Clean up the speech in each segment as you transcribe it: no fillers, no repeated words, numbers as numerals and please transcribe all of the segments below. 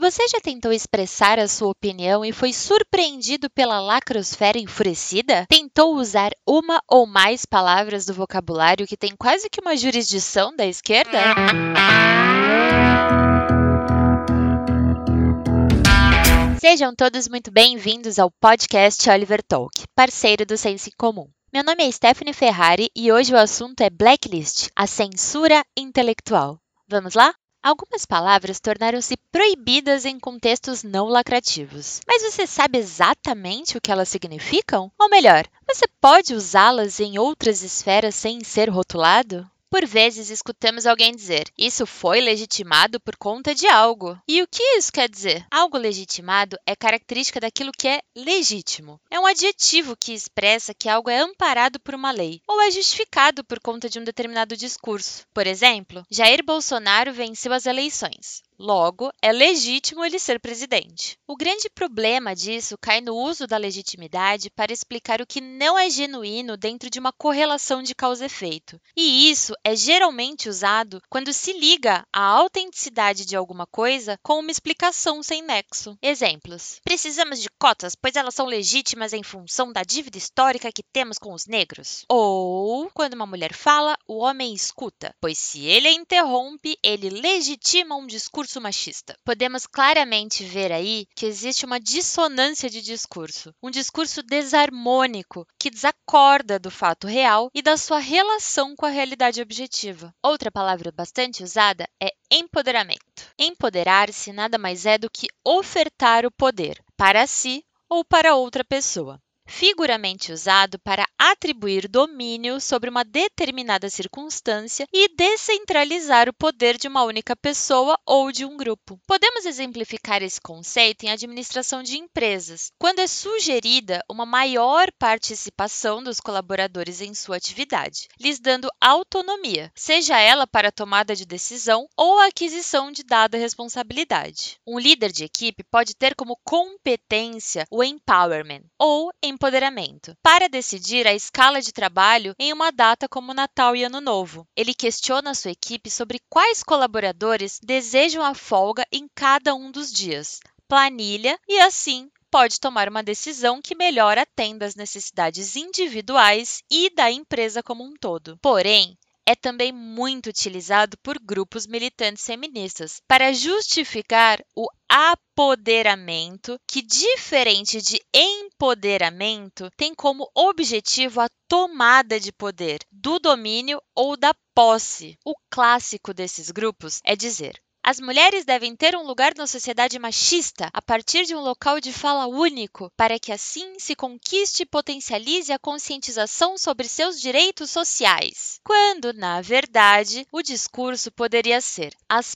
Você já tentou expressar a sua opinião e foi surpreendido pela lacrosfera enfurecida? Tentou usar uma ou mais palavras do vocabulário que tem quase que uma jurisdição da esquerda? Sejam todos muito bem-vindos ao podcast Oliver Talk, parceiro do Senso em Comum. Meu nome é Stephanie Ferrari e hoje o assunto é Blacklist, a censura intelectual. Vamos lá? Algumas palavras tornaram-se proibidas em contextos não lacrativos. Mas você sabe exatamente o que elas significam? Ou melhor, você pode usá-las em outras esferas sem ser rotulado? Por vezes escutamos alguém dizer, isso foi legitimado por conta de algo. E o que isso quer dizer? Algo legitimado é característica daquilo que é legítimo. É um adjetivo que expressa que algo é amparado por uma lei ou é justificado por conta de um determinado discurso. Por exemplo, Jair Bolsonaro venceu as eleições. Logo, é legítimo ele ser presidente. O grande problema disso cai no uso da legitimidade para explicar o que não é genuíno dentro de uma correlação de causa e efeito. E isso é geralmente usado quando se liga a autenticidade de alguma coisa com uma explicação sem nexo. Exemplos. Precisamos de cotas, pois elas são legítimas em função da dívida histórica que temos com os negros. Ou, quando uma mulher fala, o homem escuta, pois se ele a interrompe, ele legitima um discurso machista. Podemos claramente ver aí que existe uma dissonância de discurso, um discurso desarmônico que desacorda do fato real e da sua relação com a realidade objetiva. Outra palavra bastante usada é empoderamento. Empoderar-se nada mais é do que ofertar o poder para si ou para outra pessoa. Figuramente usado para atribuir domínio sobre uma determinada circunstância e descentralizar o poder de uma única pessoa ou de um grupo. Podemos exemplificar esse conceito em administração de empresas, quando é sugerida uma maior participação dos colaboradores em sua atividade, lhes dando autonomia, seja ela para a tomada de decisão ou a aquisição de dada responsabilidade. Um líder de equipe pode ter como competência o empowerment, ou empoderamento, para decidir a escala de trabalho em uma data como Natal e Ano Novo. Ele questiona a sua equipe sobre quais colaboradores desejam a folga em cada um dos dias, planilha e, assim, pode tomar uma decisão que melhor atenda às necessidades individuais e da empresa como um todo. Porém, é também muito utilizado por grupos militantes feministas para justificar o apoderamento, que, diferente de empoderamento, tem como objetivo a tomada de poder, do domínio ou da posse. O clássico desses grupos é dizer: as mulheres devem ter um lugar na sociedade machista a partir de um local de fala único, para que assim se conquiste e potencialize a conscientização sobre seus direitos sociais. Quando, na verdade, o discurso poderia ser: as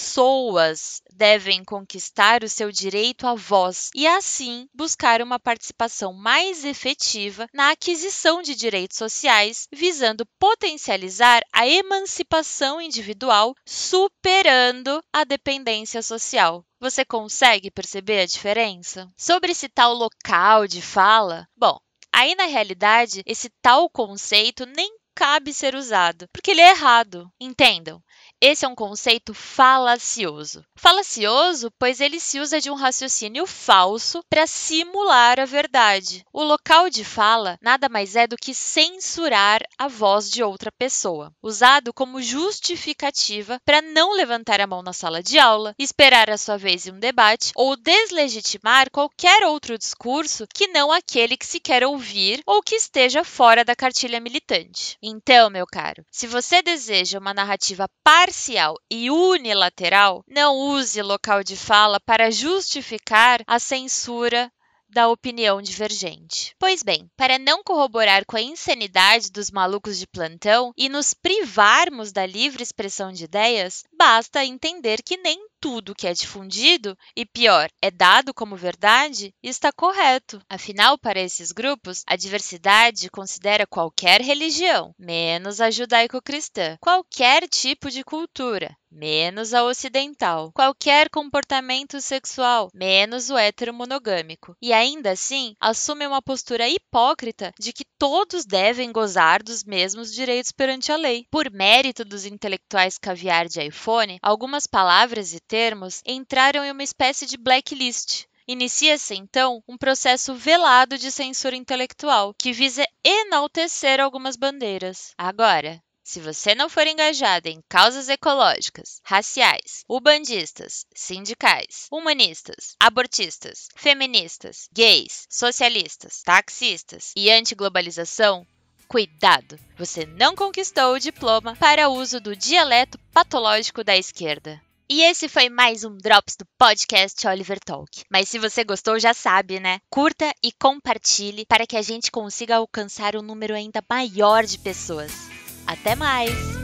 pessoas devem conquistar o seu direito à voz e, assim, buscar uma participação mais efetiva na aquisição de direitos sociais, visando potencializar a emancipação individual, superando a dependência social. Você consegue perceber a diferença? Sobre esse tal local de fala, bom, aí na realidade esse tal conceito nem cabe ser usado, porque ele é errado. Entendam, esse é um conceito falacioso. Falacioso, pois ele se usa de um raciocínio falso para simular a verdade. O local de fala nada mais é do que censurar a voz de outra pessoa, usado como justificativa para não levantar a mão na sala de aula, esperar a sua vez em um debate ou deslegitimar qualquer outro discurso que não aquele que se quer ouvir ou que esteja fora da cartilha militante. Então, meu caro, se você deseja uma narrativa parcial e unilateral, não use local de fala para justificar a censura da opinião divergente. Pois bem, para não corroborar com a insanidade dos malucos de plantão e nos privarmos da livre expressão de ideias, basta entender que nem tudo que é difundido, e pior, é dado como verdade, está correto. Afinal, para esses grupos, a diversidade considera qualquer religião, menos a judaico-cristã, qualquer tipo de cultura, menos a ocidental. Qualquer comportamento sexual, menos o heteromonogâmico. E ainda assim, assume uma postura hipócrita de que todos devem gozar dos mesmos direitos perante a lei. Por mérito dos intelectuais caviar de iPhone, algumas palavras e termos entraram em uma espécie de blacklist. Inicia-se, então, um processo velado de censura intelectual, que visa enaltecer algumas bandeiras. Agora, se você não for engajado em causas ecológicas, raciais, ubandistas, sindicais, humanistas, abortistas, feministas, gays, socialistas, taxistas e antiglobalização, cuidado! Você não conquistou o diploma para uso do dialeto patológico da esquerda. E esse foi mais um Drops do podcast Oliver Talk. Mas se você gostou, já sabe, né? Curta e compartilhe para que a gente consiga alcançar um número ainda maior de pessoas. Até mais!